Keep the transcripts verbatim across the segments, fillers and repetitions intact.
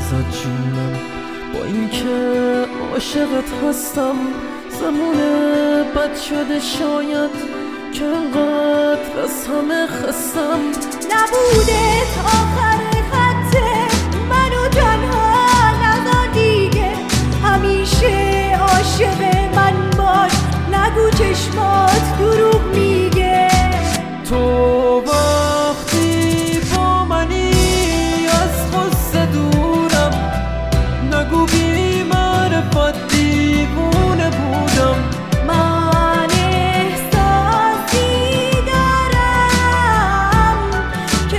ازت جونم، با اینکه عاشقت هستم زمونه بد شده شاید که انقدر از همه خستم. نبودت آخر خطه منو تنها نذار دیگه، همیشه عاشق من باش، نگو چشمات دروغ میگه. تو وقتی با منی از غصه دورم، نگو بی معرفت دیوونه بودم. من احساسی دارم که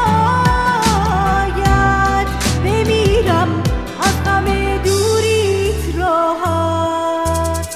شاید بمیرم از غم دوریت راحت.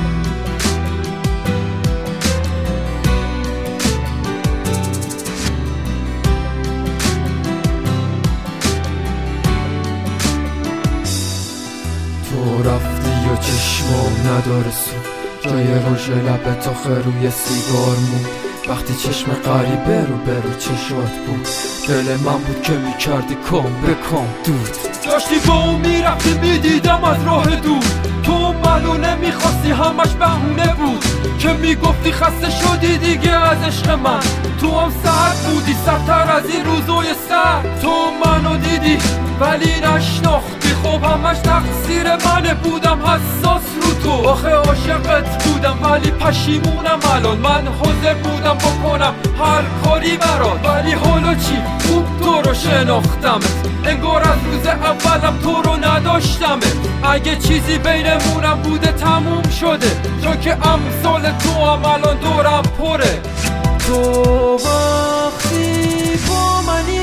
تو رفتی و چشمام نداره سو، جای روژ لبت آخه روی سیگار موند. وقتی چشم غریبه رو به رو چشات بود، دل من بود که میکردی کام به کام دود. داشتی با اون میرفتی میدیدم از راه دور، تو منو نمیخواستی همش بهونه بود که میگفتی خسته شدی دیگه از عشق من. تو هم سرد بودی سردتر از این روزای سرد، تو منو دیدی ولی نشناختی، خب همش تقصیر منه، بودم حساس رو تو. آخه عاشقت بودم ولی پشیمونم الان، من حاضر بودم بکنم هر کاری برات، ولی حالا چی؟ خوب تو رو شناختمت، انگار از روز اولم تو رو نداشتمت. اگه چیزی بینمونم بوده تموم شده، چون که امثال تو هم الان دورم پره. تو وقتی با منی